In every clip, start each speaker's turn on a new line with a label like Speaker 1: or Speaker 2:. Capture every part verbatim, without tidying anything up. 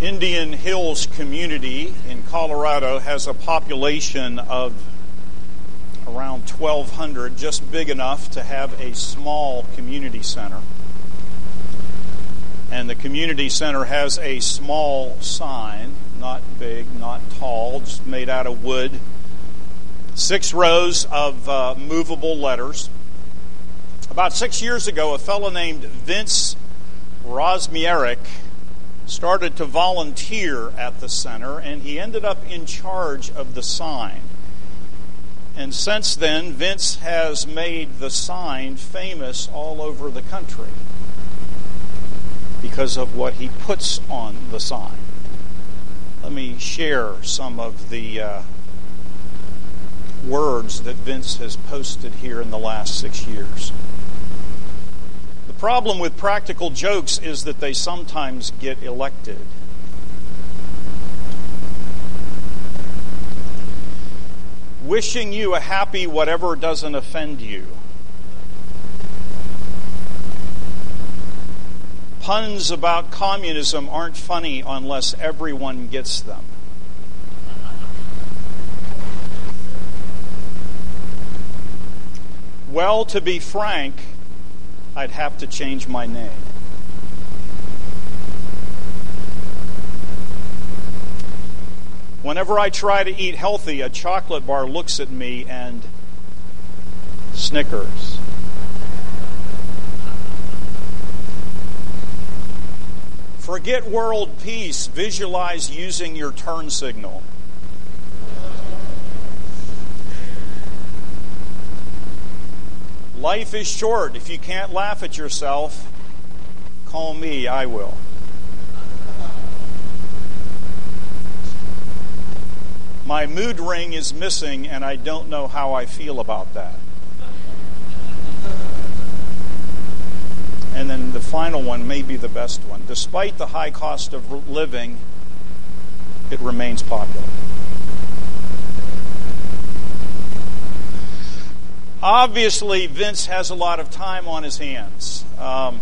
Speaker 1: Indian Hills community in Colorado has a population of around twelve hundred, just big enough to have a small community center. And the community center has a small sign, not big, not tall, just made out of wood. Six rows of uh, movable letters. About six years ago, a fellow named Vince Rosmierek started to volunteer at the center, and he ended up in charge of the sign. And since then, Vince has made the sign famous all over the country because of what he puts on the sign. Let me share some of the uh, words that Vince has posted here in the last six years. The problem with practical jokes is that they sometimes get elected. Wishing you a happy whatever doesn't offend you. Puns about communism aren't funny unless everyone gets them. Well, to be frank, I'd have to change my name. Whenever I try to eat healthy, a chocolate bar looks at me and snickers. Forget world peace. Visualize using your turn signal. Life is short. If you can't laugh at yourself, call me, I will. My mood ring is missing, and I don't know how I feel about that. And then the final one may be the best one. Despite the high cost of living, it remains popular. Obviously, Vince has a lot of time on his hands. Um,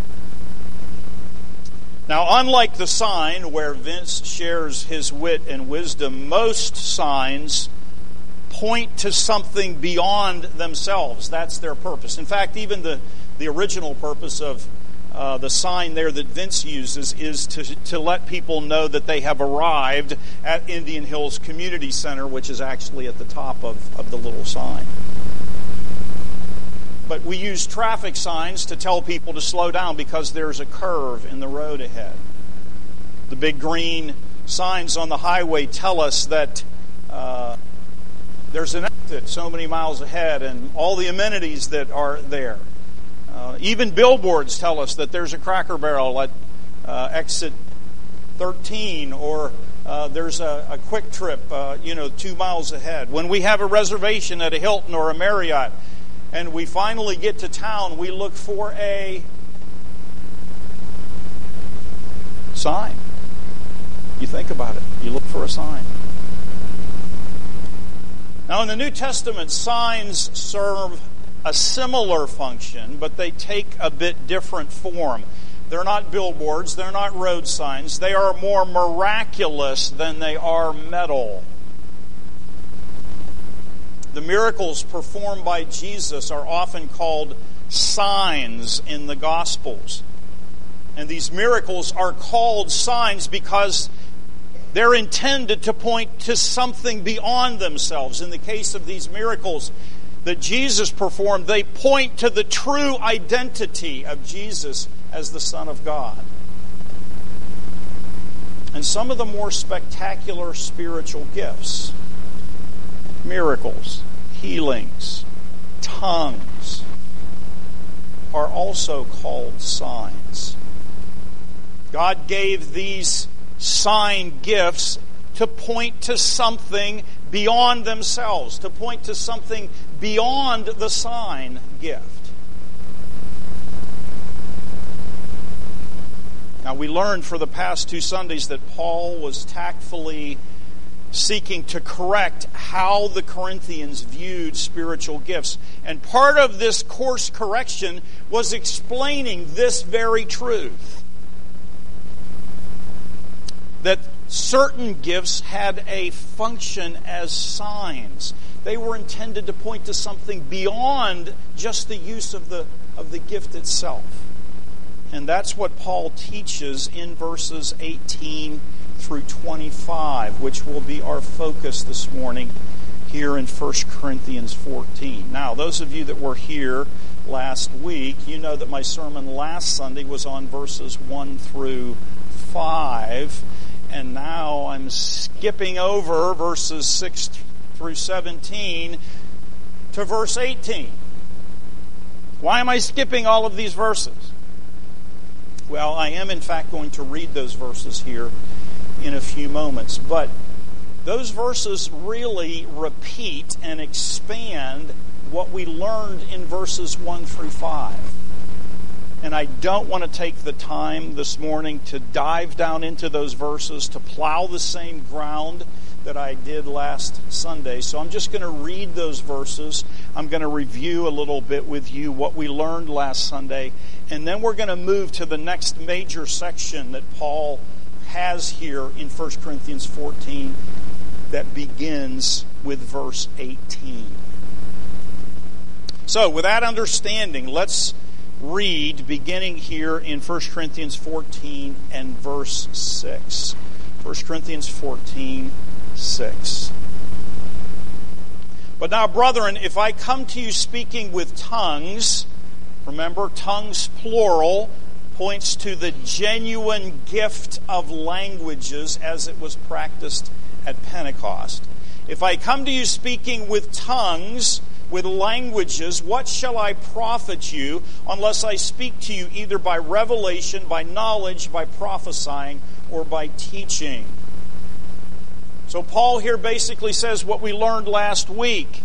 Speaker 1: now, unlike the sign where Vince shares his wit and wisdom, most signs point to something beyond themselves. That's their purpose. In fact, even the, the original purpose of uh, the sign there that Vince uses is to, to let people know that they have arrived at Indian Hills Community Center, which is actually at the top of, of the little sign. But we use traffic signs to tell people to slow down because there's a curve in the road ahead. The big green signs on the highway tell us that uh, there's an exit so many miles ahead and all the amenities that are there. Uh, even billboards tell us that there's a Cracker Barrel at uh, exit thirteen, or uh, there's a, a Quick Trip, uh, you know, two miles ahead. When we have a reservation at a Hilton or a Marriott, and we finally get to town, we look for a sign. You think about it. You look for a sign. Now, in the New Testament, signs serve a similar function, but they take a bit different form. They're not billboards. They're not road signs. They are more miraculous than they are metal. The miracles performed by Jesus are often called signs in the Gospels. And these miracles are called signs because they're intended to point to something beyond themselves. In the case of these miracles that Jesus performed, they point to the true identity of Jesus as the Son of God. And some of the more spectacular spiritual gifts, miracles, healings, tongues, are also called signs. God gave these sign gifts to point to something beyond themselves, to point to something beyond the sign gift. Now, we learned for the past two Sundays that Paul was tactfully seeking to correct how the Corinthians viewed spiritual gifts. And part of this course correction was explaining this very truth. that certain gifts had a function as signs. They were intended to point to something beyond just the use of the, of the gift itself. And that's what Paul teaches in verses eighteen through twenty-five, which will be our focus this morning here in First Corinthians fourteen. Now, those of you that were here last week, you know that my sermon last Sunday was on verses one through five, and now I'm skipping over verses six through seventeen to verse eighteen. Why am I skipping all of these verses? Well, I am in fact going to read those verses here in a few moments, but those verses really repeat and expand what we learned in verses one through five. And I don't want to take the time this morning to dive down into those verses, to plow the same ground that I did last Sunday. So I'm just going to read those verses. I'm going to review a little bit with you what we learned last Sunday. And then we're going to move to the next major section that Paul has here in First Corinthians fourteen that begins with verse eighteen. So with that understanding, let's read beginning here in First Corinthians fourteen and verse six. First Corinthians fourteen, six. But now, brethren, if I come to you speaking with tongues, remember, tongues plural points to the genuine gift of languages as it was practiced at Pentecost. If I come to you speaking with tongues, with languages, what shall I profit you unless I speak to you either by revelation, by knowledge, by prophesying, or by teaching? So Paul here basically says what we learned last week.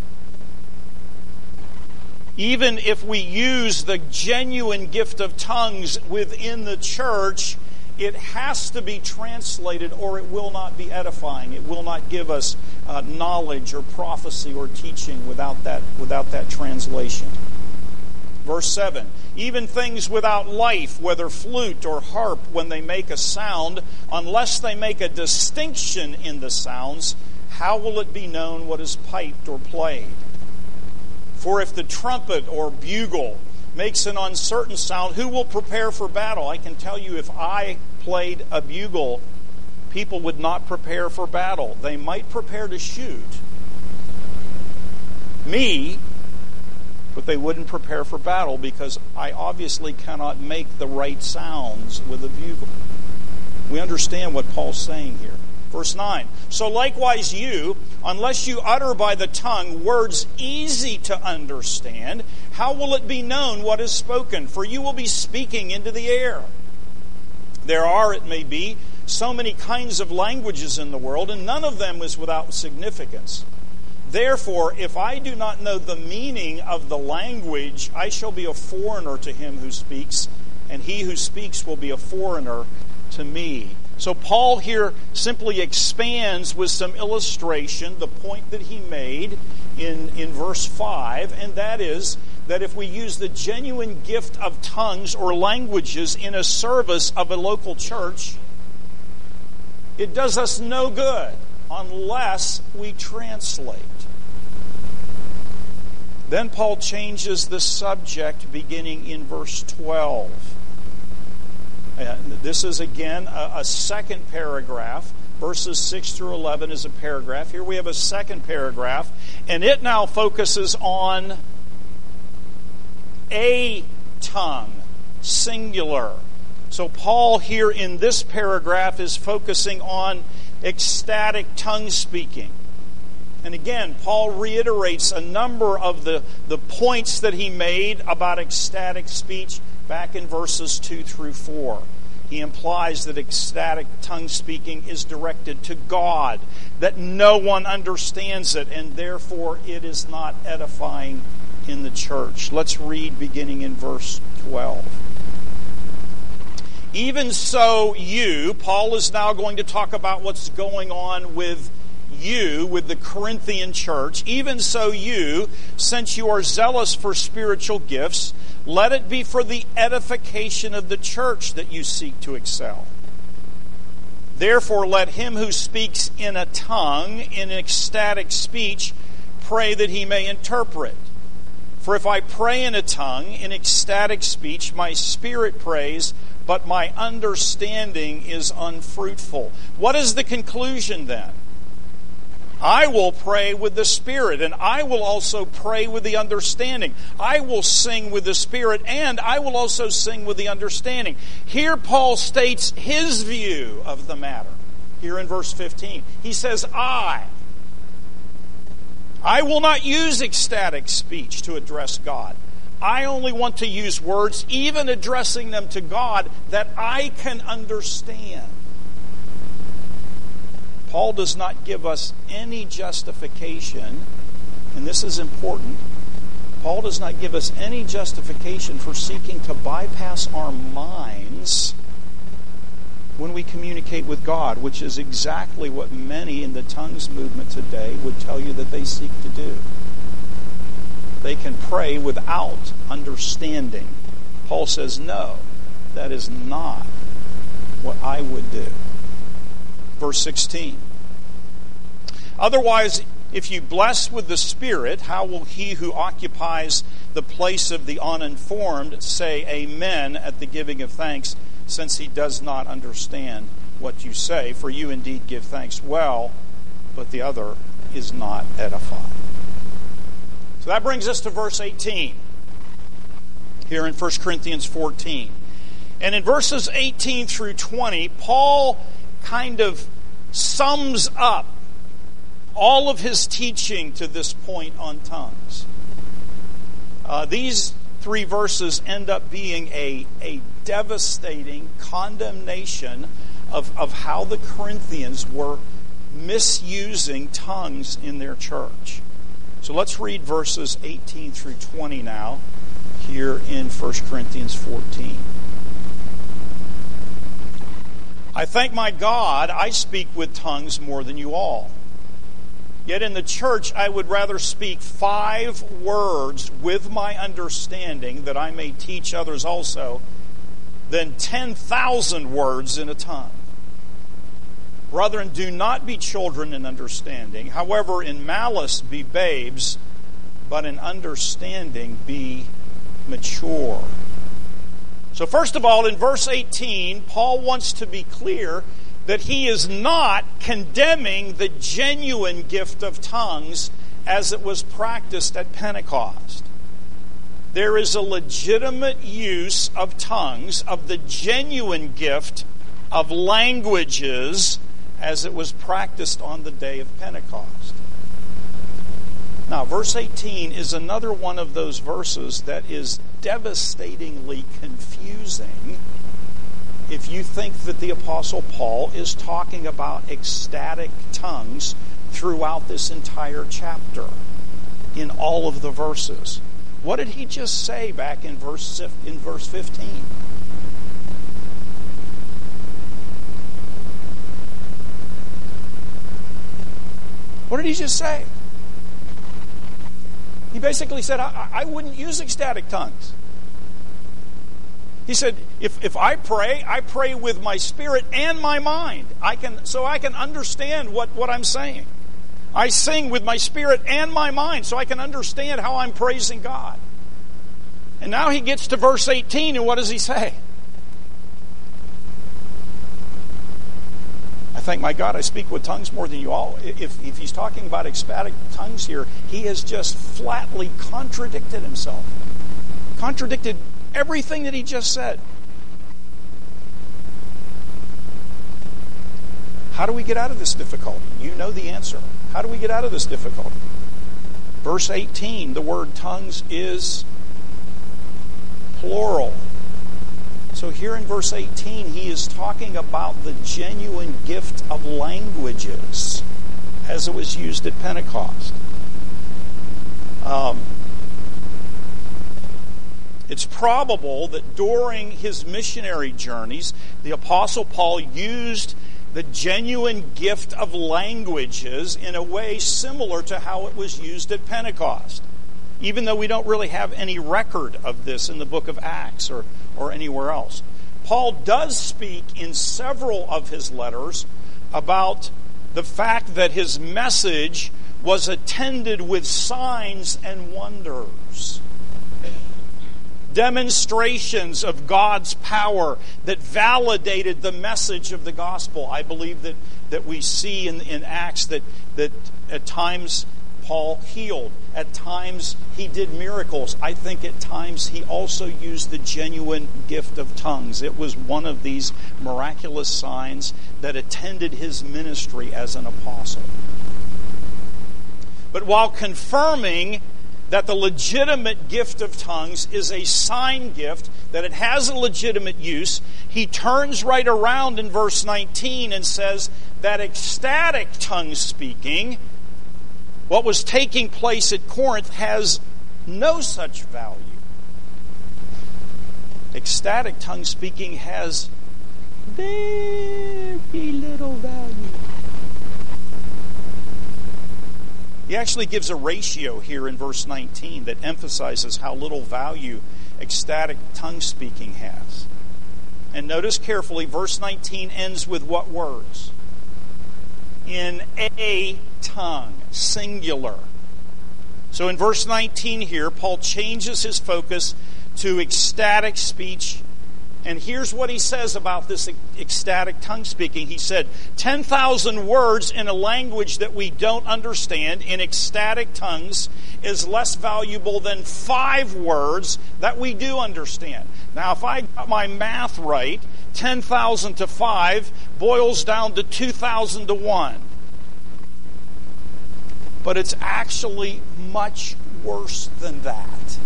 Speaker 1: Even if we use the genuine gift of tongues within the church, it has to be translated or it will not be edifying. It will not give us uh, knowledge or prophecy or teaching without that, without that translation. Verse seven, even things without life, whether flute or harp, when they make a sound, unless they make a distinction in the sounds, how will it be known what is piped or played? For if the trumpet or bugle makes an uncertain sound, who will prepare for battle? I can tell you, if I played a bugle, people would not prepare for battle. They might prepare to shoot me, but they wouldn't prepare for battle because I obviously cannot make the right sounds with a bugle. We understand what Paul's saying here. Verse nine, so likewise you, unless you utter by the tongue words easy to understand, how will it be known what is spoken? For you will be speaking into the air. There are, it may be, so many kinds of languages in the world, and none of them is without significance. Therefore, if I do not know the meaning of the language, I shall be a foreigner to him who speaks, and he who speaks will be a foreigner to me. So Paul here simply expands with some illustration the point that he made in, in verse five, and that is that if we use the genuine gift of tongues or languages in a service of a local church, it does us no good unless we translate. Then Paul changes the subject beginning in verse twelve. Uh, this is again a, a second paragraph. Verses six through eleven is a paragraph. Here we have a second paragraph, and it now focuses on a tongue, singular. So Paul here in this paragraph is focusing on ecstatic tongue speaking. And again, Paul reiterates a number of the, the points that he made about ecstatic speech back in verses two through four. He implies that ecstatic tongue speaking is directed to God, that no one understands it, and therefore it is not edifying in the church. Let's read beginning in verse twelve. Even so you, Paul is now going to talk about what's going on with you, with the Corinthian church. Even so you, since you are zealous for spiritual gifts, let it be for the edification of the church that you seek to excel. Therefore, let him who speaks in a tongue, in ecstatic speech, pray that he may interpret. For if I pray in a tongue, in ecstatic speech, my spirit prays, but my understanding is unfruitful. What is the conclusion then? I will pray with the Spirit, and I will also pray with the understanding. I will sing with the Spirit, and I will also sing with the understanding. Here Paul states his view of the matter. Here in verse fifteen, he says, I. I will not use ecstatic speech to address God. I only want to use words, even addressing them to God, that I can understand. Paul does not give us any justification, and this is important. Paul does not give us any justification for seeking to bypass our minds when we communicate with God, which is exactly what many in the tongues movement today would tell you that they seek to do. They can pray without understanding. Paul says, no, that is not what I would do. Verse sixteen. Otherwise, if you bless with the Spirit, how will he who occupies the place of the uninformed say amen at the giving of thanks, since he does not understand what you say? For you indeed give thanks well, but the other is not edified. So that brings us to verse eighteen, here in First Corinthians fourteen. And in verses eighteen through twenty, Paul kind of sums up all of his teaching to this point on tongues. Uh, these three verses end up being a, a devastating condemnation of, of how the Corinthians were misusing tongues in their church. So let's read verses eighteen through twenty now, here in First Corinthians fourteen. I thank my God, I speak with tongues more than you all. Yet in the church I would rather speak five words with my understanding, that I may teach others also, than ten thousand words in a tongue. Brethren, do not be children in understanding. However, in malice be babes, but in understanding be mature. So first of all, in verse eighteen, Paul wants to be clear that he is not condemning the genuine gift of tongues as it was practiced at Pentecost. There is a legitimate use of tongues, of the genuine gift of languages as it was practiced on the day of Pentecost. Now, verse eighteen is another one of those verses that is devastatingly confusing if you think that the Apostle Paul is talking about ecstatic tongues throughout this entire chapter, in all of the verses. What did he just say back in verse in verse fifteen? What did he just say? He basically said, I, I wouldn't use ecstatic tongues. He said, if, if I pray, I pray with my spirit and my mind. I can so I can understand what, what I'm saying. I sing with my spirit and my mind so I can understand how I'm praising God. And now he gets to verse eighteen, and what does he say? I thank my God I speak with tongues more than you all. If, if he's talking about ecstatic tongues here, he has just flatly contradicted himself. Contradicted everything that he just said. How do we get out of this difficulty? You know the answer. How do we get out of this difficulty? Verse eighteen, the word tongues is plural. So here in verse eighteen, he is talking about the genuine gift of languages as it was used at Pentecost. Um, it's probable that during his missionary journeys, the Apostle Paul used the genuine gift of languages in a way similar to how it was used at Pentecost, even though we don't really have any record of this in the book of Acts or, or anywhere else. Paul does speak in several of his letters about the fact that his message was attended with signs and wonders. Demonstrations of God's power that validated the message of the gospel. I believe that, that we see in, in Acts that, that at times Paul healed. At times he did miracles. I think at times he also used the genuine gift of tongues. It was one of these miraculous signs that attended his ministry as an apostle. But while confirming that the legitimate gift of tongues is a sign gift, that it has a legitimate use, he turns right around in verse nineteen and says that ecstatic tongue speaking, what was taking place at Corinth, has no such value. Ecstatic tongue speaking has very little value. He actually gives a ratio here in verse nineteen that emphasizes how little value ecstatic tongue speaking has. And notice carefully, verse nineteen ends with what words? In a tongue, singular. So in verse nineteen here, Paul changes his focus to ecstatic speech. And here's what he says about this ecstatic tongue speaking. He said, ten thousand words in a language that we don't understand in ecstatic tongues is less valuable than five words that we do understand. Now, if I got my math right, ten thousand to five boils down to two thousand to one. But it's actually much worse than that.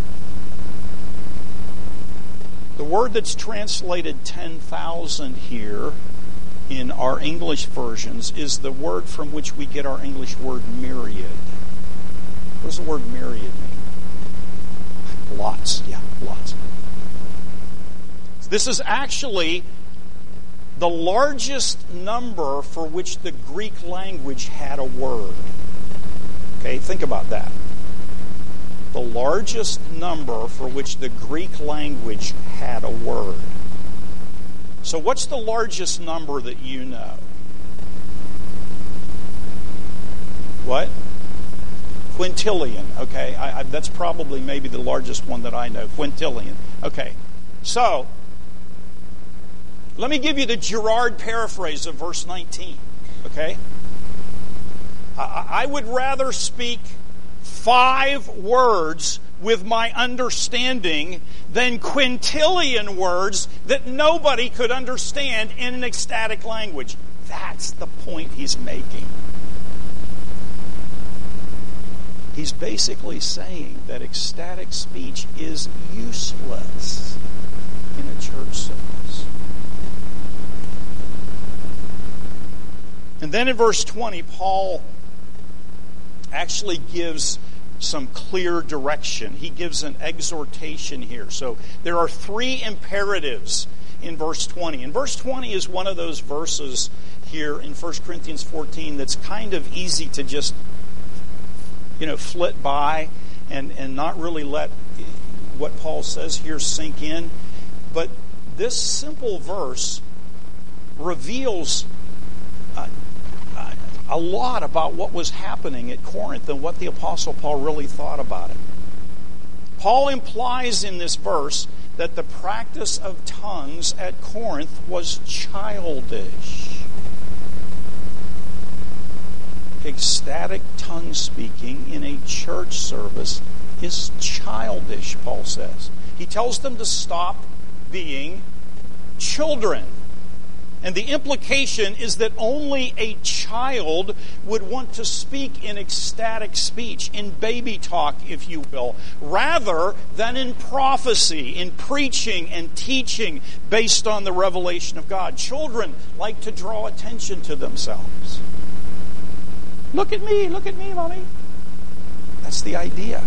Speaker 1: The word that's translated ten thousand here in our English versions is the word from which we get our English word myriad. What does the word myriad mean? Lots, yeah, lots. This is actually the largest number for which the Greek language had a word. Okay, think about that. The largest number for which the Greek language had a word. So what's the largest number that you know? What? Quintillion. Okay, I, I, that's probably maybe the largest one that I know. Quintillion. Okay, so let me give you the Girard paraphrase of verse nineteen. Okay, I, I would rather speak five words with my understanding than quintillion words that nobody could understand in an ecstatic language. That's the point he's making. He's basically saying that ecstatic speech is useless in a church service. And then in verse twenty, Paul actually gives some clear direction. He gives an exhortation here. So there are three imperatives in verse twenty. And verse twenty is one of those verses here in First Corinthians fourteen that's kind of easy to just, you know, flit by and, and not really let what Paul says here sink in. But this simple verse reveals uh, a lot about what was happening at Corinth and what the Apostle Paul really thought about it. Paul implies in this verse that the practice of tongues at Corinth was childish. Ecstatic tongue speaking in a church service is childish, Paul says. He tells them to stop being children. And the implication is that only a child would want to speak in ecstatic speech, in baby talk, if you will, rather than in prophecy, in preaching and teaching based on the revelation of God. Children like to draw attention to themselves. Look at me, look at me, Mommy. That's the idea.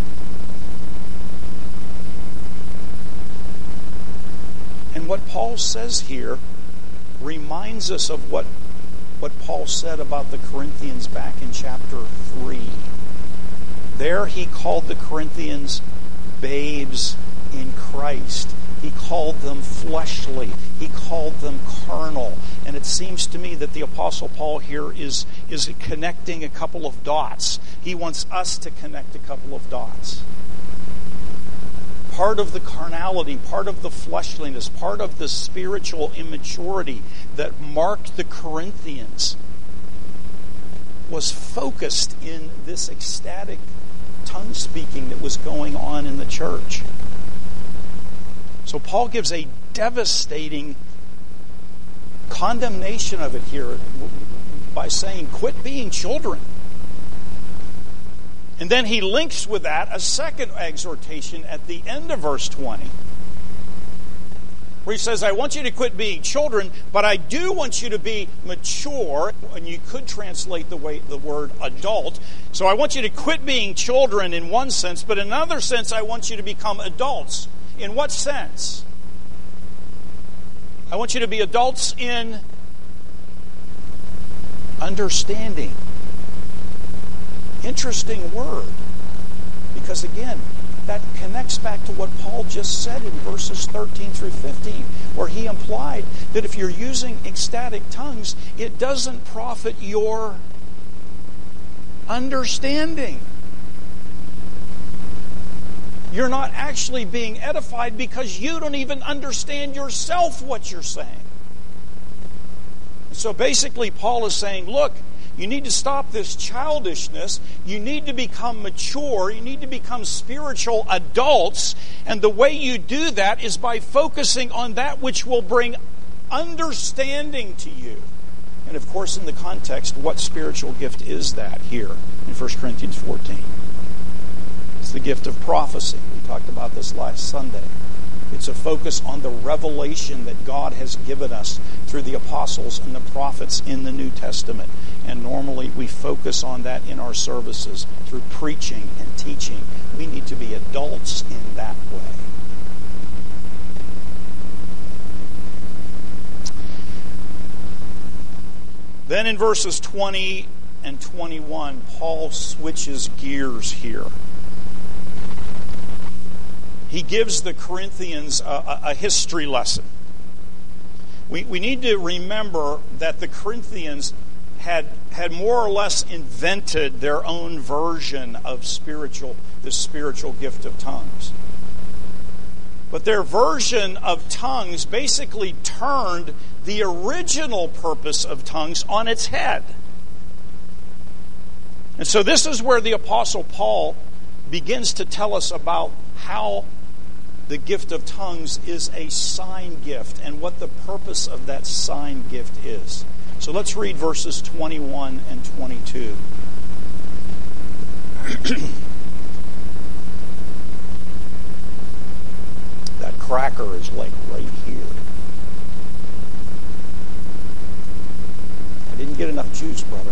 Speaker 1: And what Paul says here reminds us of what, what Paul said about the Corinthians back in chapter three. There he called the Corinthians babes in Christ. He called them fleshly. He called them carnal. And it seems to me that the Apostle Paul here is, is connecting a couple of dots. He wants us to connect a couple of dots. Part of the carnality, part of the fleshliness, part of the spiritual immaturity that marked the Corinthians was focused in this ecstatic tongue speaking that was going on in the church. So Paul gives a devastating condemnation of it here by saying, quit being children. And then he links with that a second exhortation at the end of verse twenty, where he says, I want you to quit being children, but I do want you to be mature. And you could translate the way the word adult. So I want you to quit being children in one sense, but in another sense, I want you to become adults. In what sense? I want you to be adults in understanding. Interesting word. Because again, that connects back to what Paul just said in verses thirteen through fifteen, where he implied that if you're using ecstatic tongues, it doesn't profit your understanding. You're not actually being edified because you don't even understand yourself what you're saying. So basically, Paul is saying, look, you need to stop this childishness. You need to become mature. You need to become spiritual adults. And the way you do that is by focusing on that which will bring understanding to you. And of course, in the context, what spiritual gift is that here in First Corinthians fourteen? It's the gift of prophecy. We talked about this last Sunday. It's a focus on the revelation that God has given us through the apostles and the prophets in the New Testament. And normally we focus on that in our services through preaching and teaching. We need to be adults in that way. Then in verses twenty and twenty-one, Paul switches gears here. He gives the Corinthians a, a history lesson. We, we need to remember that the Corinthians had, had more or less invented their own version of spiritual, the spiritual gift of tongues. But their version of tongues basically turned the original purpose of tongues on its head. And so this is where the Apostle Paul begins to tell us about how the gift of tongues is a sign gift and what the purpose of that sign gift is. So let's read verses twenty-one and twenty-two. That cracker is like right here. I didn't get enough juice, brother.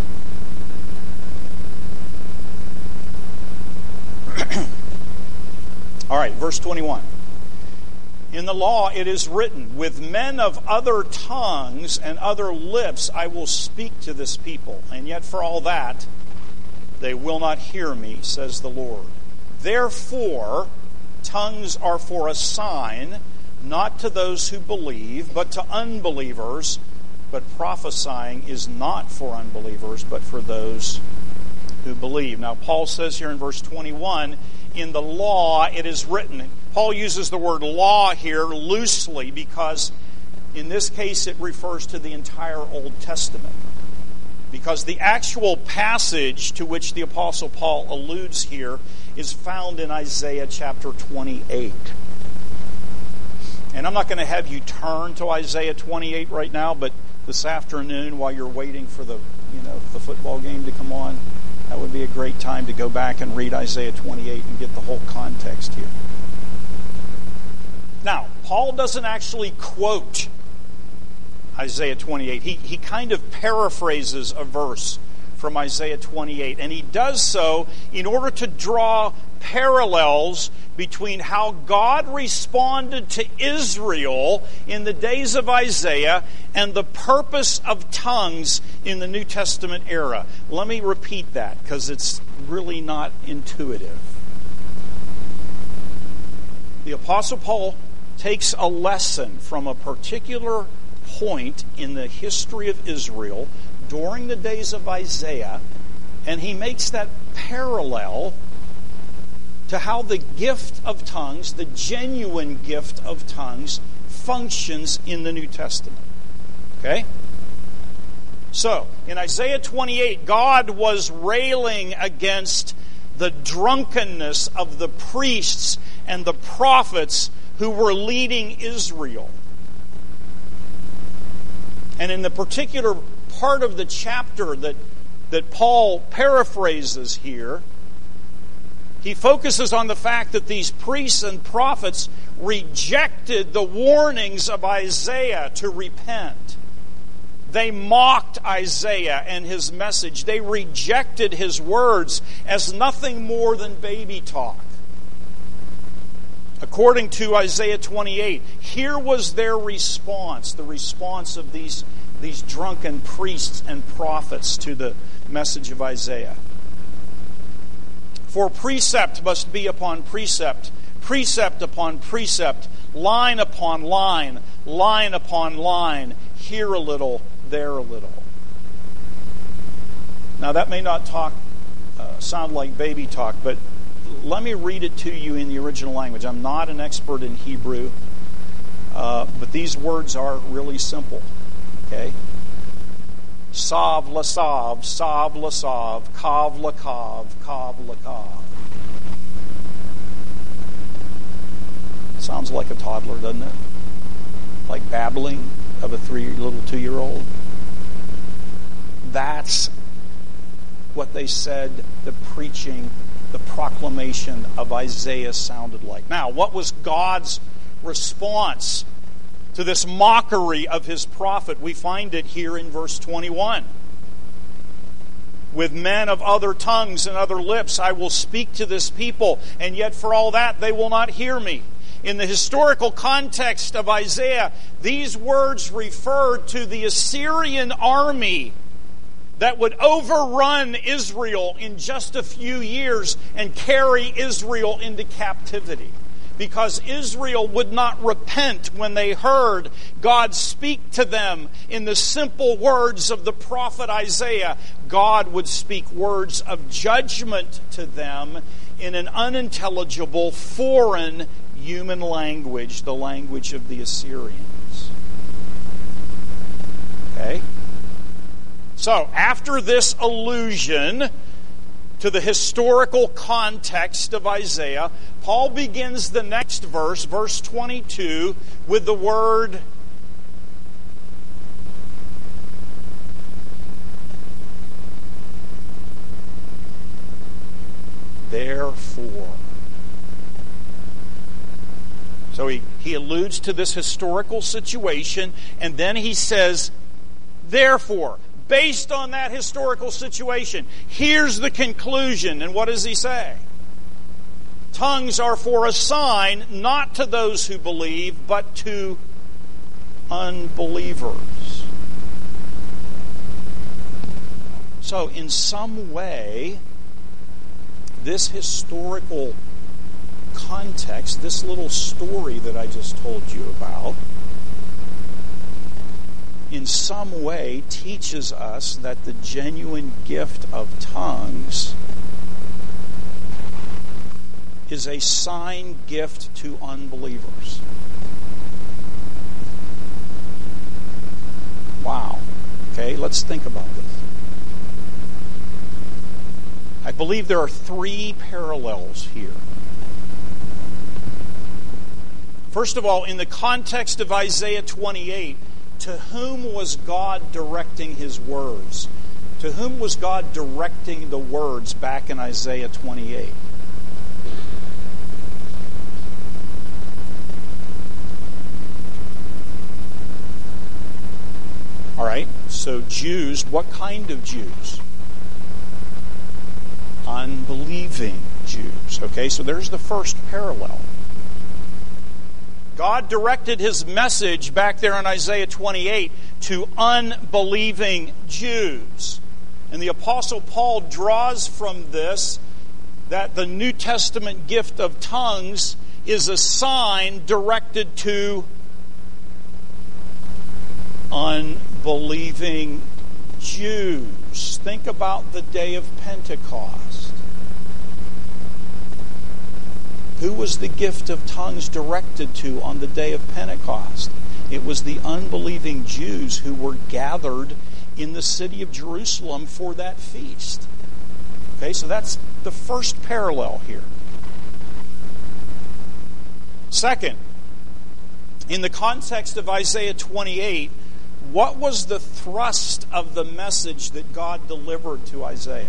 Speaker 1: All right, verse twenty-one. In the law it is written, with men of other tongues and other lips I will speak to this people, and yet for all that they will not hear me, says the Lord. Therefore, tongues are for a sign, not to those who believe, but to unbelievers. But prophesying is not for unbelievers, but for those who believe. Now, Paul says here in verse twenty-one, in the law it is written. Paul uses the word law here loosely because in this case it refers to the entire Old Testament. Because the actual passage to which the Apostle Paul alludes here is found in Isaiah chapter twenty-eight. And I'm not going to have you turn to Isaiah twenty-eight right now, but this afternoon while you're waiting for the, you know, the football game to come on, that would be a great time to go back and read Isaiah twenty-eight and get the whole context here. Now, Paul doesn't actually quote Isaiah twenty-eight. He, he kind of paraphrases a verse from Isaiah twenty-eight. And he does so in order to draw parallels between how God responded to Israel in the days of Isaiah and the purpose of tongues in the New Testament era. Let me repeat that because it's really not intuitive. The Apostle Paul takes a lesson from a particular point in the history of Israel during the days of Isaiah, and he makes that parallel to how the gift of tongues, the genuine gift of tongues, functions in the New Testament. Okay? So, in Isaiah twenty-eight, God was railing against the drunkenness of the priests and the prophets who were leading Israel. And in the particular part of the chapter that, that Paul paraphrases here, he focuses on the fact that these priests and prophets rejected the warnings of Isaiah to repent. They mocked Isaiah and his message. They rejected his words as nothing more than baby talk. According to Isaiah twenty-eight, here was their response, the response of these, these drunken priests and prophets to the message of Isaiah. For precept must be upon precept, precept upon precept, line upon line, line upon line, here a little, there a little. Now that may not talk, uh, sound like baby talk, but let me read it to you in the original language. I'm not an expert in Hebrew, uh, but these words are really simple. Okay? Sav lasav, sav lasav, kav lakav, kav lakav. Sounds like a toddler, doesn't it? Like babbling of a three little two-year-old. That's what they said the preaching, the proclamation of Isaiah sounded like. Now, what was God's response to this mockery of his prophet? We find it here in verse twenty-one. With men of other tongues and other lips I will speak to this people, and yet for all that they will not hear me. In the historical context of Isaiah, these words referred to the Assyrian army that would overrun Israel in just a few years and carry Israel into captivity. Because Israel would not repent when they heard God speak to them in the simple words of the prophet Isaiah. God would speak words of judgment to them in an unintelligible, foreign human language, the language of the Assyrians. Okay? So, after this allusion to the historical context of Isaiah, Paul begins the next verse, verse twenty-two, with the word therefore. So he, he alludes to this historical situation, and then he says, therefore, based on that historical situation, here's the conclusion. And what does he say? Tongues are for a sign, not to those who believe, but to unbelievers. So, in some way, this historical context, this little story that I just told you about, in some way teaches us that the genuine gift of tongues is a sign gift to unbelievers. Wow. Okay, let's think about this. I believe there are three parallels here. First of all, in the context of Isaiah twenty-eight, to whom was God directing his words? To whom was God directing the words back in Isaiah twenty-eight? All right, so Jews, what kind of Jews? Unbelieving Jews. Okay, so there's the first parallel. God directed his message back there in Isaiah twenty-eight to unbelieving Jews. And the Apostle Paul draws from this that the New Testament gift of tongues is a sign directed to unbelieving Jews. Think about the day of Pentecost. Who was the gift of tongues directed to on the day of Pentecost? It was the unbelieving Jews who were gathered in the city of Jerusalem for that feast. Okay, so that's the first parallel here. Second, in the context of Isaiah twenty-eight, what was the thrust of the message that God delivered to Isaiah?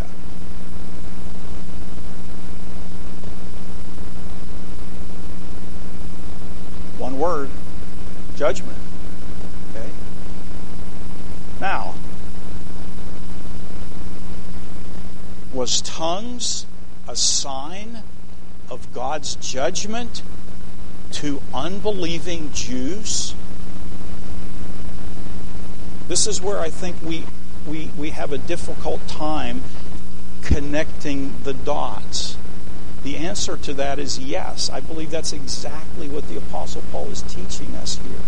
Speaker 1: One word, judgment. Okay? Now, was tongues a sign of God's judgment to unbelieving Jews? This is where I think we, we, we have a difficult time connecting the dots. The answer to that is yes. I believe that's exactly what the Apostle Paul is teaching us here.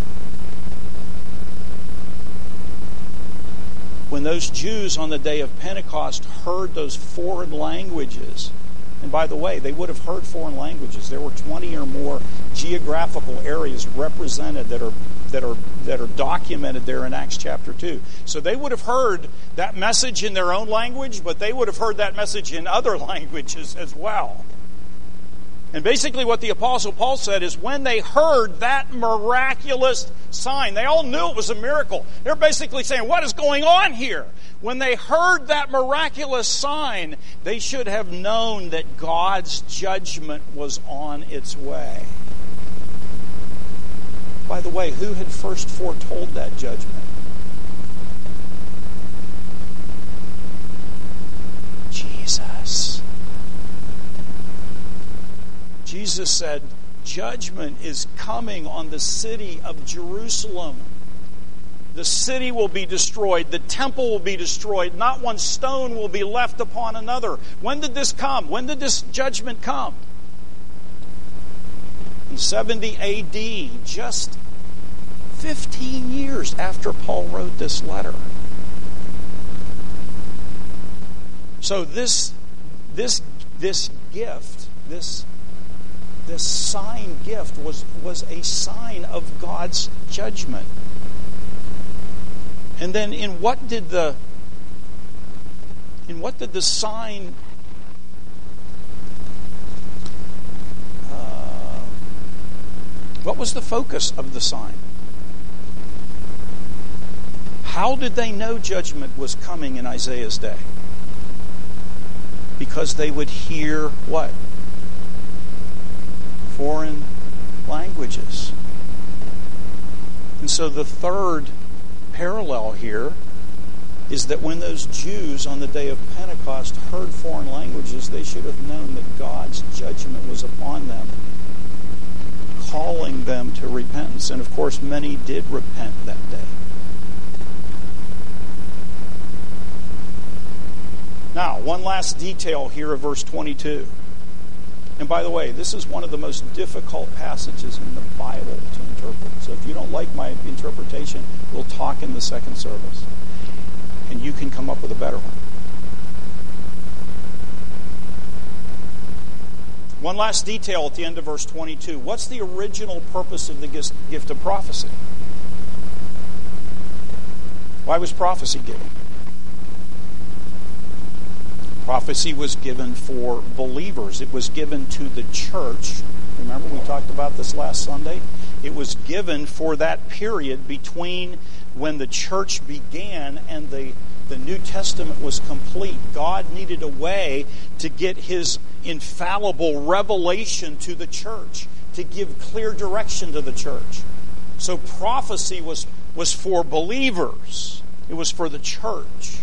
Speaker 1: When those Jews on the day of Pentecost heard those foreign languages, and by the way, they would have heard foreign languages. There were twenty or more geographical areas represented that are that are that are documented there in Acts chapter two. So they would have heard that message in their own language, but they would have heard that message in other languages as well. And basically what the Apostle Paul said is when they heard that miraculous sign, they all knew it was a miracle. They're basically saying, what is going on here? When they heard that miraculous sign, they should have known that God's judgment was on its way. By the way, who had first foretold that judgment? Jesus. Jesus said, judgment is coming on the city of Jerusalem. The city will be destroyed. The temple will be destroyed. Not one stone will be left upon another. When did this come? When did this judgment come? In seventy A D, just fifteen years after Paul wrote this letter. So this, this, this gift, this This sign gift was, was a sign of God's judgment. And then in what did the in what did the sign uh, what was the focus of the sign? How did they know judgment was coming in Isaiah's day? Because they would hear what? Foreign languages. And so the third parallel here is that when those Jews on the day of Pentecost heard foreign languages, they should have known that God's judgment was upon them, calling them to repentance. And of course, many did repent that day. Now, one last detail here of verse twenty-two. And by the way, this is one of the most difficult passages in the Bible to interpret. So if you don't like my interpretation, we'll talk in the second service. And you can come up with a better one. One last detail at the end of verse twenty-two. What's the original purpose of the gift of prophecy? Why was prophecy given? Prophecy was given for believers. It was given to the church. Remember, we talked about this last Sunday? It was given for that period between when the church began and the, the New Testament was complete. God needed a way to get His infallible revelation to the church, to give clear direction to the church. So prophecy was, was for believers. It was for the church.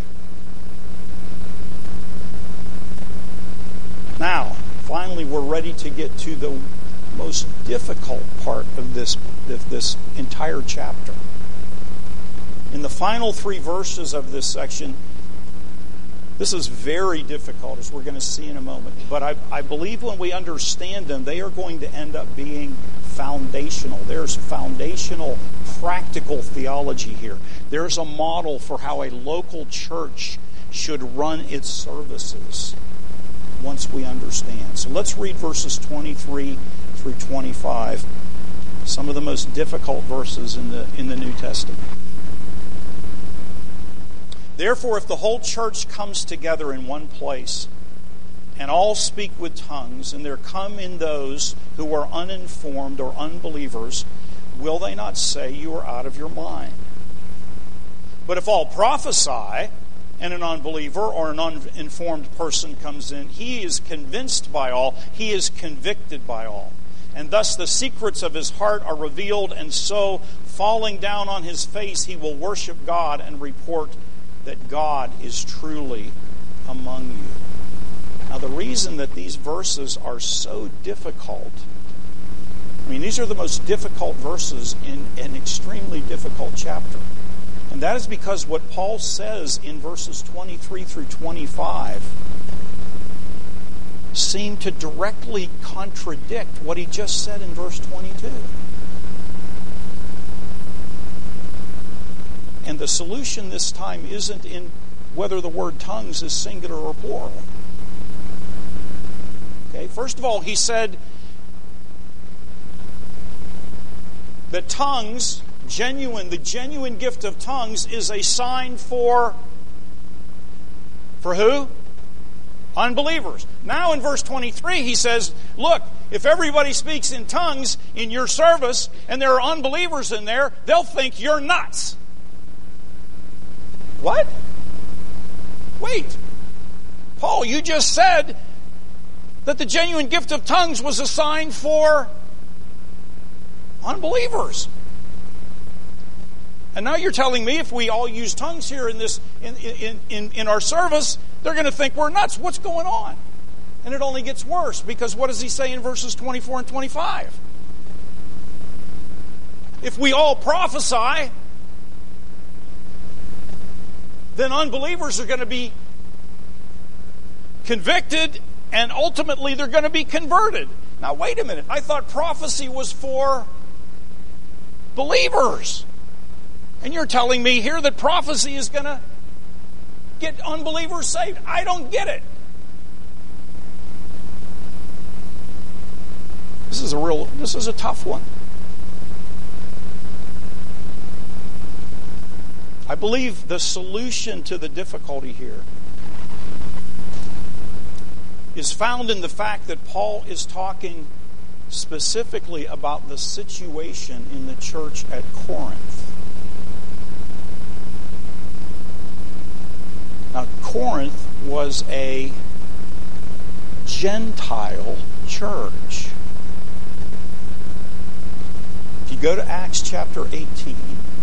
Speaker 1: Now, finally, we're ready to get to the most difficult part of this, of this entire chapter. In the final three verses of this section, This is very difficult, as we're going to see in a moment. But I, I believe when we understand them, they are going to end up being foundational. There's foundational, practical theology here. There's a model for how a local church should run its services once we understand. So let's read verses twenty-three through twenty-five, some of the most difficult verses in the in the New Testament. Therefore, if the whole church comes together in one place, and all speak with tongues, and there come in those who are uninformed or unbelievers, will they not say you are out of your mind? But if all prophesy, and an unbeliever or an uninformed person comes in, he is convinced by all, he is convicted by all. And thus the secrets of his heart are revealed, and so, falling down on his face, he will worship God and report that God is truly among you. Now, the reason that these verses are so difficult, I mean, these are the most difficult verses in an extremely difficult chapter. And that is because what Paul says in verses twenty-three through twenty-five seem to directly contradict what he just said in verse twenty-two. And the solution this time isn't in whether the word tongues is singular or plural. Okay, first of all, he said that tongues, genuine, the genuine gift of tongues is a sign for, for who? Unbelievers. Now in verse twenty-three, he says, look, if everybody speaks in tongues in your service and there are unbelievers in there, they'll think you're nuts. What? Wait. Paul, you just said that the genuine gift of tongues was a sign for unbelievers. And now you're telling me if we all use tongues here in this in, in, in, in our service, they're going to think we're nuts. What's going on? And it only gets worse, because what does he say in verses twenty-four and twenty-five? If we all prophesy, then unbelievers are going to be convicted, and ultimately they're going to be converted. Now, wait a minute. I thought prophecy was for believers. And you're telling me here that prophecy is going to get unbelievers saved? I don't get it. This is a real, this is a tough one. I believe the solution to the difficulty here is found in the fact that Paul is talking specifically about the situation in the church at Corinth. Now, Corinth was a Gentile church. If you go to Acts chapter eighteen,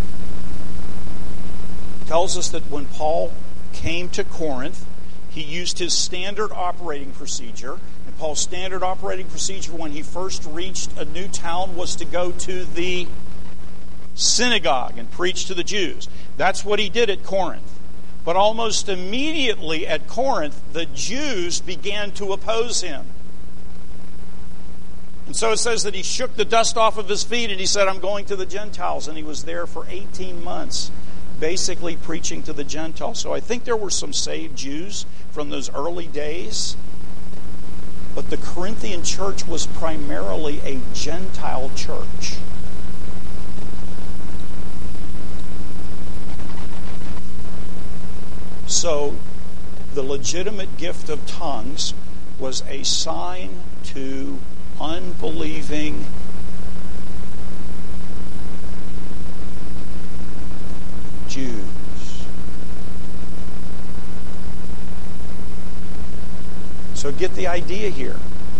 Speaker 1: it tells us that when Paul came to Corinth, he used his standard operating procedure. And Paul's standard operating procedure when he first reached a new town was to go to the synagogue and preach to the Jews. That's what he did at Corinth. But almost immediately at Corinth, the Jews began to oppose him. And so it says that he shook the dust off of his feet and he said, I'm going to the Gentiles. And he was there for eighteen months, basically preaching to the Gentiles. So I think there were some saved Jews from those early days. But the Corinthian church was primarily a Gentile church. So the legitimate gift of tongues was a sign to unbelieving Jews. So get the idea here.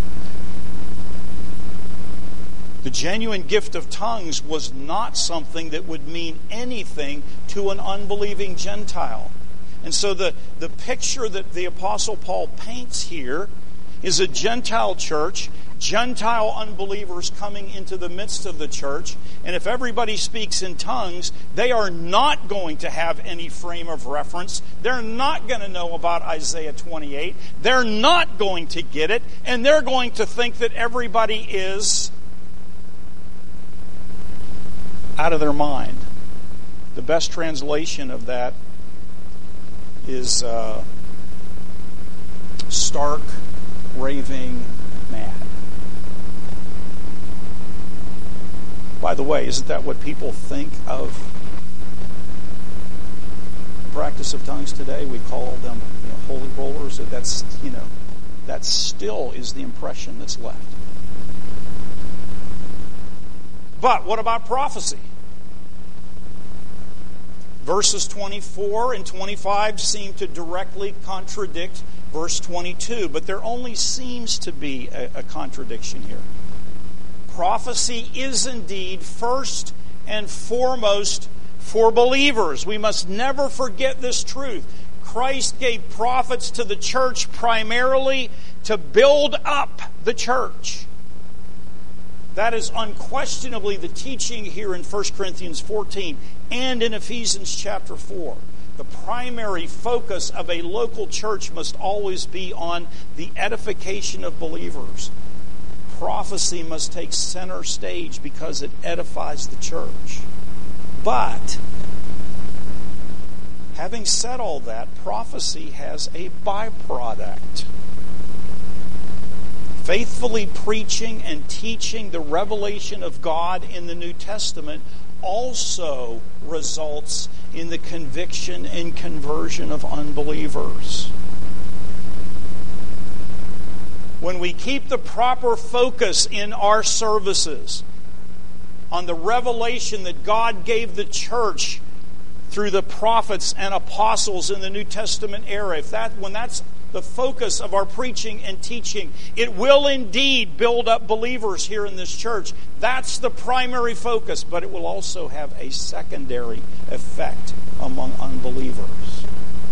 Speaker 1: The genuine gift of tongues was not something that would mean anything to an unbelieving Gentile. And so the, the picture that the Apostle Paul paints here is a Gentile church. Gentile unbelievers coming into the midst of the church. And if everybody speaks in tongues, they are not going to have any frame of reference. They're not going to know about Isaiah twenty-eight. They're not going to get it. And they're going to think that everybody is out of their mind. The best translation of that is uh, stark, raving mad. By the way, isn't that what people think of the practice of tongues today? We call them, you know, holy rollers. That's, you know, that still is the impression that's left. But what about prophecy? Verses twenty-four and twenty-five seem to directly contradict verse twenty-two, but there only seems to be a, a contradiction here. Prophecy is indeed first and foremost for believers. We must never forget this truth. Christ gave prophets to the church primarily to build up the church. That is unquestionably the teaching here in First Corinthians fourteen and in Ephesians chapter four. The primary focus of a local church must always be on the edification of believers. Prophecy must take center stage because it edifies the church. But, having said all that, prophecy has a byproduct. Faithfully preaching and teaching the revelation of God in the New Testament also results in the conviction and conversion of unbelievers. When we keep the proper focus in our services on the revelation that God gave the church through the prophets and apostles in the New Testament era, if that when that's the focus of our preaching and teaching, it will indeed build up believers here in this church. That's the primary focus, but it will also have a secondary effect among unbelievers.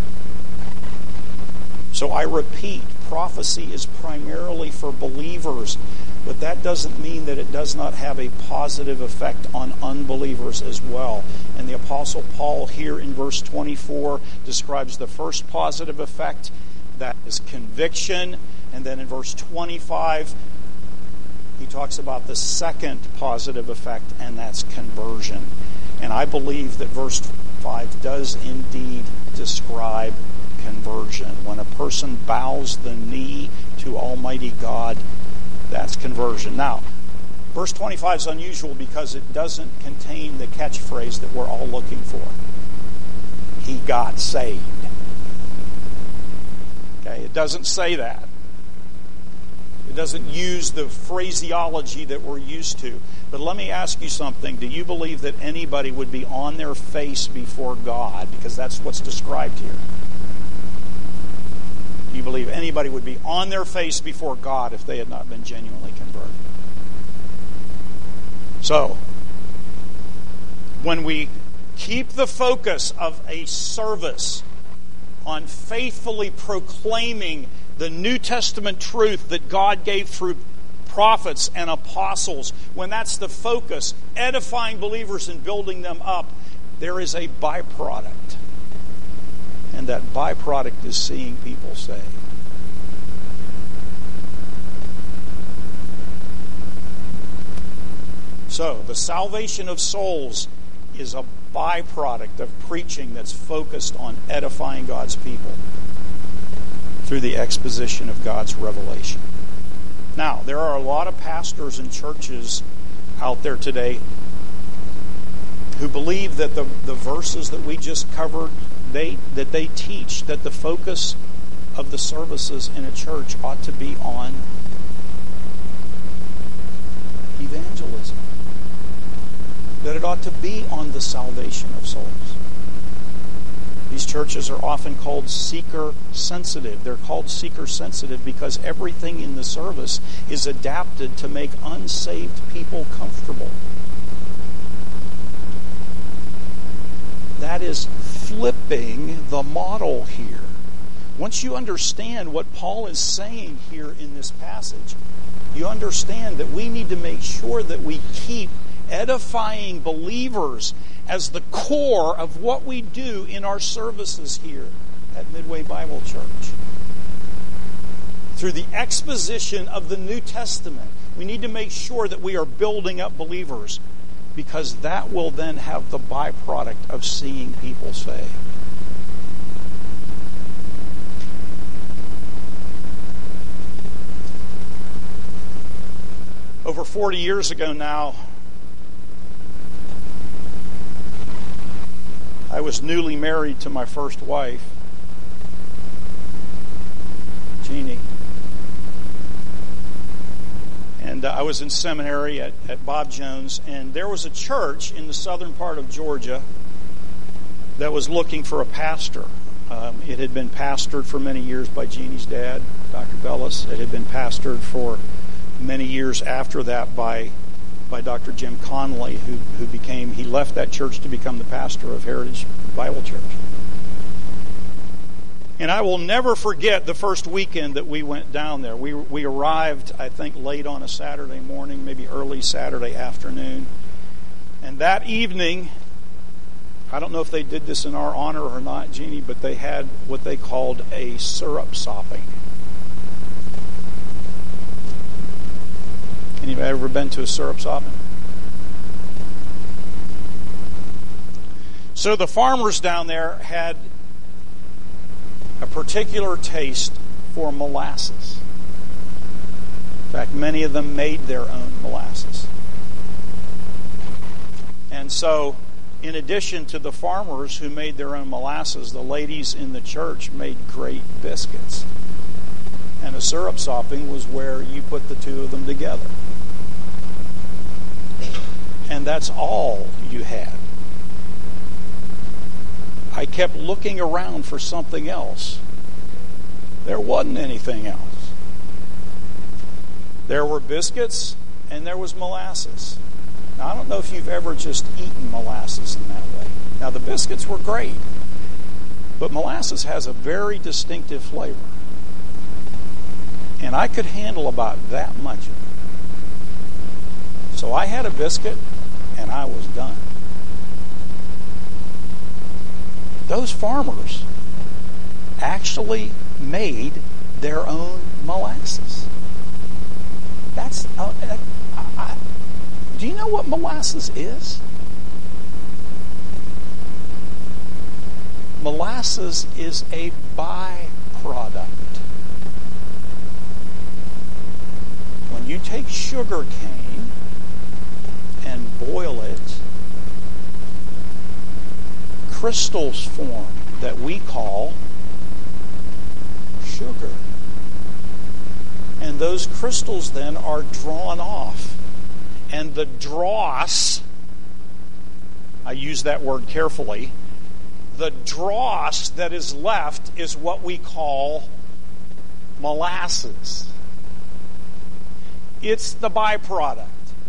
Speaker 1: So I repeat, prophecy is primarily for believers, but that doesn't mean that it does not have a positive effect on unbelievers as well. And the Apostle Paul here in verse twenty-four describes the first positive effect, that is conviction. And then in verse twenty-five, he talks about the second positive effect, and that's conversion. And I believe that verse five does indeed describe conversion. When a person bows the knee to Almighty God, that's conversion. Now, verse twenty-five is unusual because it doesn't contain the catchphrase that we're all looking for. He got saved. Okay, it doesn't say that. It doesn't use the phraseology that we're used to. But let me ask you something. Do you believe that anybody would be on their face before God? Because that's what's described here. Do you believe anybody would be on their face before God if they had not been genuinely converted? So, when we keep the focus of a service on faithfully proclaiming the New Testament truth that God gave through prophets and apostles, when that's the focus, edifying believers and building them up, there is a byproduct. And that byproduct is seeing people saved. So, the salvation of souls is a byproduct of preaching that's focused on edifying God's people through the exposition of God's revelation. Now, there are a lot of pastors and churches out there today who believe that the, the verses that we just covered, they that they teach that the focus of the services in a church ought to be on evangelism. That it ought to be on the salvation of souls. These churches are often called seeker-sensitive. They're called seeker-sensitive because everything in the service is adapted to make unsaved people comfortable. That is flipping the model here. Once you understand what Paul is saying here in this passage, you understand that we need to make sure that we keep edifying believers as the core of what we do in our services here at Midway Bible Church. Through the exposition of the New Testament, we need to make sure that we are building up believers, because that will then have the byproduct of seeing people saved. Over forty years ago now, I was newly married to my first wife, Jeannie. And uh, I was in seminary at, at Bob Jones, and there was a church in the southern part of Georgia that was looking for a pastor. Um, it had been pastored for many years by Jeannie's dad, Doctor Bellis. It had been pastored for many years after that by by Doctor Jim Conley, who who became he left that church to become the pastor of Heritage Bible Church. And I will never forget the first weekend that we went down there. We we arrived, I think, late on a Saturday morning, maybe early Saturday afternoon. And that evening, I don't know if they did this in our honor or not, Jeannie, but they had what they called a syrup sopping. Anybody ever been to a syrup sopping? So the farmers down there had a particular taste for molasses. In fact, many of them made their own molasses. And so, in addition to the farmers who made their own molasses, the ladies in the church made great biscuits. And a syrup sopping was where you put the two of them together. And that's all you had. I kept looking around for something else. There wasn't anything else. There were biscuits and there was molasses. Now, I don't know if you've ever just eaten molasses in that way. Now, the biscuits were great, but molasses has a very distinctive flavor. And I could handle about that much of it. So I had a biscuit and I was done. Those farmers actually made their own molasses. That's uh, I, I, do you know what molasses is? Molasses is a byproduct. When you take sugar cane and boil it, crystals form that we call sugar. And those crystals then are drawn off. And the dross, I use that word carefully, the dross that is left is what we call molasses. It's the byproduct.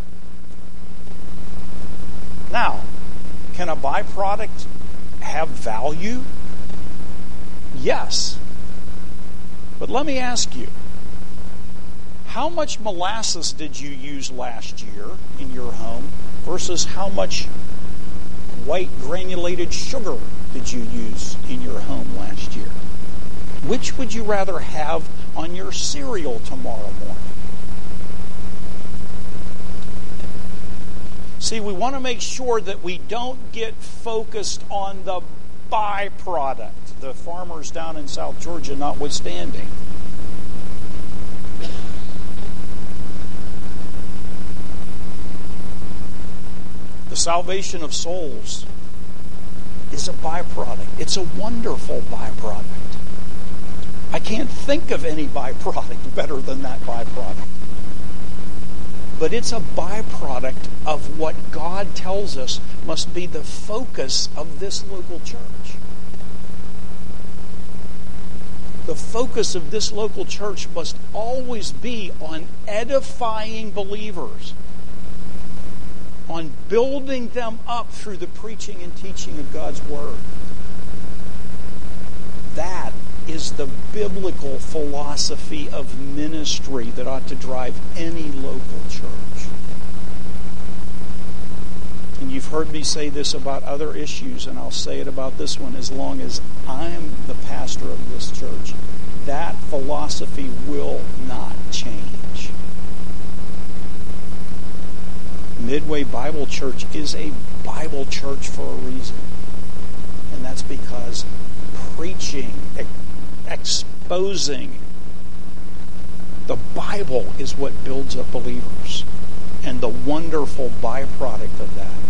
Speaker 1: Now, can a byproduct have value? Yes. But let me ask you, how much molasses did you use last year in your home versus how much white granulated sugar did you use in your home last year? Which would you rather have on your cereal tomorrow morning? See, we want to make sure that we don't get focused on the byproduct, the farmers down in South Georgia notwithstanding. The salvation of souls is a byproduct. It's a wonderful byproduct. I can't think of any byproduct better than that byproduct. But it's a byproduct of what God tells us must be the focus of this local church. The focus of this local church must always be on edifying believers, on building them up through the preaching and teaching of God's Word. That is is the biblical philosophy of ministry that ought to drive any local church. And you've heard me say this about other issues, and I'll say it about this one. As long as I'm the pastor of this church, that philosophy will not change. Midway Bible Church is a Bible church for a reason. And that's because preaching, exposing the Bible is what builds up believers. And the wonderful byproduct of that